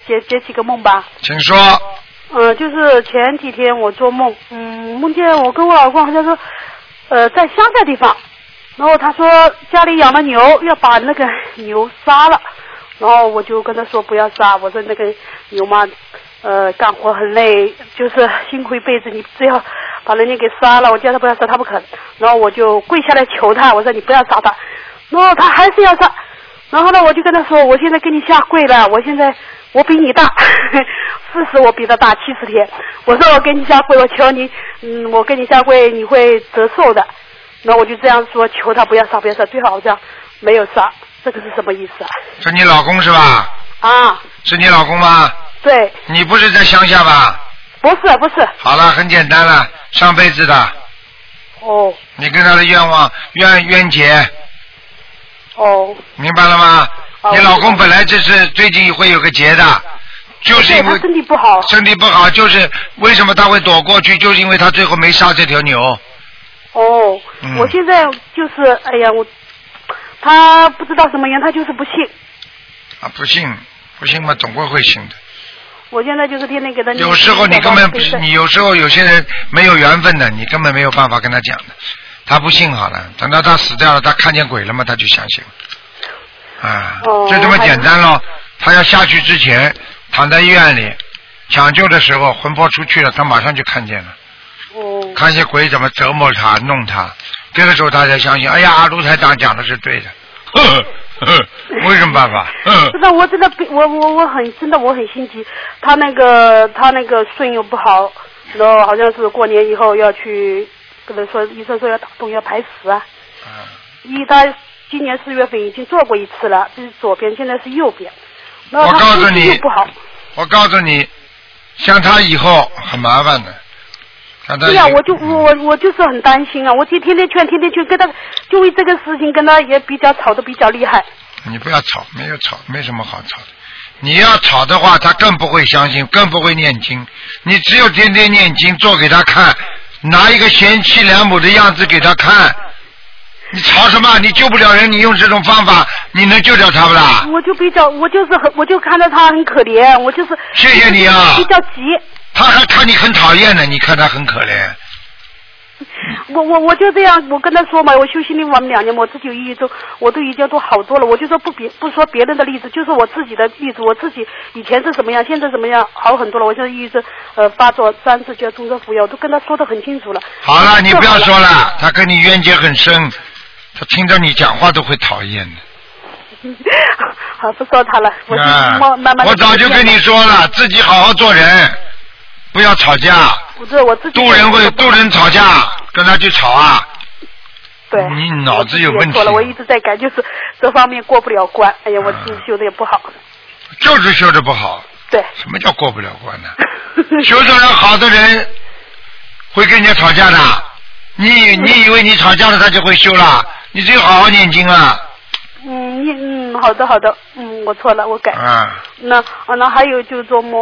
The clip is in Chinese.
解几个梦吧。 请说。 就是前几天我做梦，梦见我跟我老公好像说，在乡下地方，然后他说家里养了牛，要把那个牛杀了，然后我就跟他说不要杀，我说那个牛嘛，干活很累，就是辛苦一辈子，你只要把人家给杀了，我叫他不要杀，他不肯，然后我就跪下来求他，我说你不要杀他，然后他还是要杀，然后呢我就跟他说，我现在给你下跪了，我比你大，40我比他大70天。我说我给你下跪，我求你，我给你下跪，你会折寿的。然后我就这样说，求他不要杀，不要杀，最后好像没有杀，这个是什么意思啊？ 是你老公是吧？ 啊。是你老公吗？ 对。 你不是在乡下吧？ 不是。 好了，很简单了，上辈子的。 哦。你跟他的愿望冤结。 哦。 明白了吗？你老公本来就是最近会有个结的，就是因为他身体不好。 就是为什么他会躲过去，就是因为他最后没杀这条牛。 哦。我现在就是哎呀，他不知道什么原因，他就是不信。啊， 不信嘛，总归会信的。 我现在就是天天给他。 有时候你根本不是，你有时候有些人没有缘分的，你根本没有办法跟他讲的。他不信好了，等到他死掉了，他看见鬼了嘛，他就相信了。就这么简单咯。他要下去之前躺在医院里抢救的时候魂魄出去了，他马上就看见了。看些鬼怎么折磨他弄他，这个时候他才相信，哎呀卢台长讲的是对的。我有什么办法？ 真的，我真的我很心急。他那个肾又不好，然后好像是过年以后要去跟他说，医生说要打洞要排石啊。他今年4月份已经做过一次了，这是左边，现在是右边。 我告诉你，像他以后很麻烦的。 对呀，我就是很担心啊！我天天劝跟他，就为这个事情跟他也比较吵得比较厉害。 你不要吵，没什么好吵的。你要吵的话，他更不会相信，更不会念经。你只有天天念经，做给他看，拿一个贤妻良母的样子给他看。你吵什么？你救不了人，你用这种方法，你能救掉他不啦？ 我就看到他很可怜，我就是。 谢谢你啊。 比较急。 他还看你很讨厌呢，你看他很可怜。 我就这样，我跟他说嘛，我修心灵法门2年，我自己有抑郁症，我都已经都好多了。我就说不说别人的例子，就说我自己的例子，我自己以前是怎么样，现在怎么样，好很多了。我现在抑郁症发作3次就要终身服药，我都跟他说得很清楚了。 好了，你不要说了，他跟你冤结很深，他听着你讲话都会讨厌的。 好，不说他了，我就慢慢。 我早就跟你说了，自己好好做人。不要吵架， 我自己渡人吵架，跟他去吵啊！ 对， 你脑子有问题。 错了，我一直在改，就是这方面过不了关。哎呀，我自己修的也不好。 就是修的不好。 对。 什么叫过不了关呢？修的人好的人会跟人家吵架的。你以为你吵架了他就会修了？你只有好好念经啊。 好的，我错了，我改。那还有就是做梦。